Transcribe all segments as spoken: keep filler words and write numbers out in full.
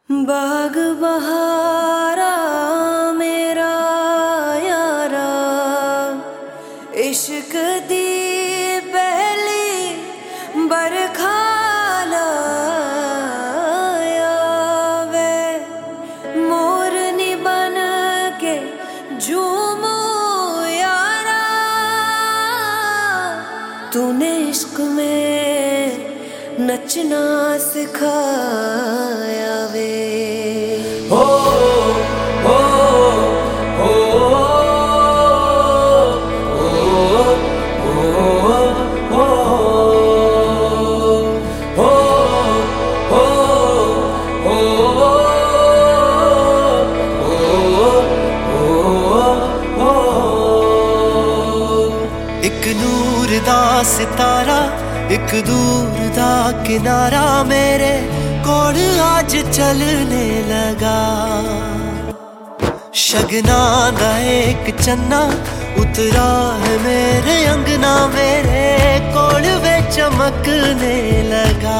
बाग बहारा मेरा यारा, इश्क दी पहली बरखा लाया वे, मोरनी बन के झूमो यारा, तूने इश्क में नचना सिखाया वे। हो हो हो एक नूर दा सितारा, एक दूर दा किनारा मेरे कोल आज चलने लगा। शगना दा एक चन्ना उतरा है मेरे अंगना, मेरे कोल वे चमकने लगा।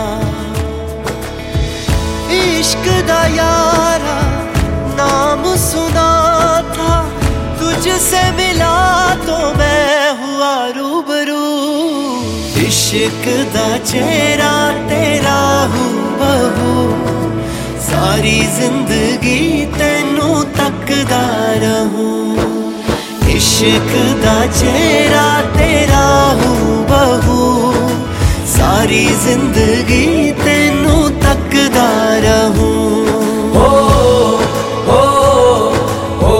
इश्क दा यारा नाम सुना था, तुझसे मिला तो मैं हुआ रूबरू। इश्क दा चेहरा तेरा हूँ बहू, सारी जिंदगी तेनू तकदा रहूं। इश्क दा चेहरा तेरा हूँ बहू, सारी जिंदगी तेनू तकदा रहूं। हो हो हो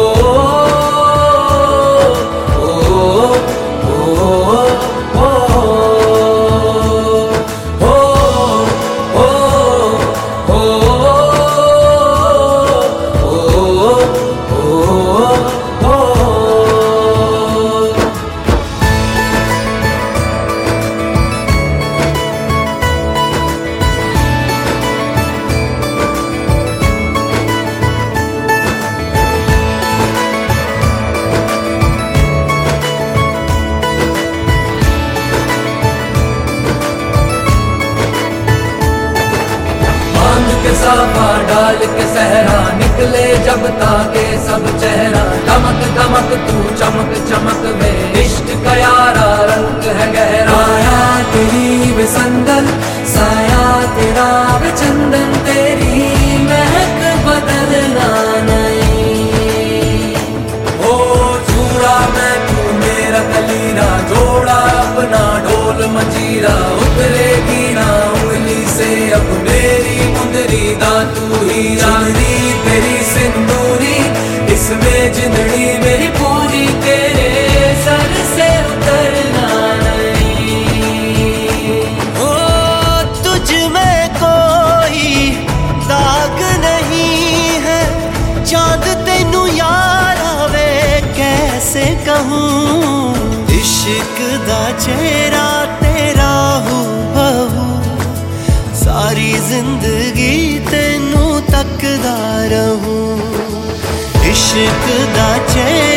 साफा डाल के सहरा निकले जब ताके सब चेहरा। दमक दमक तू चमक चमक वे, इश्क का यारा रंग है गहरा। आया तेरी वे संदल, साया तेरा वे चंदन, तेरी महक बदलना नहीं। ओ चूड़ा मैं तू मेरा कलीरा, जोड़ा अपना ढोल मजीरा। उतरेगी ना उंगली से अब मेरी मुंदरी दा तू ही रानी, तेरी सिंदूरी इसमें जिंदड़ी मेरी पूरी, तेरे सर से उतरना नहीं। ओ तुझ में कोई दाग नहीं है, चांद तेनू यारा वे कैसे कहूँ। इश्क दा चेहरा तेरा हूँ बहू, सारी जिंदगी तेनू तकदा रहूं। इश्क दा चेहरा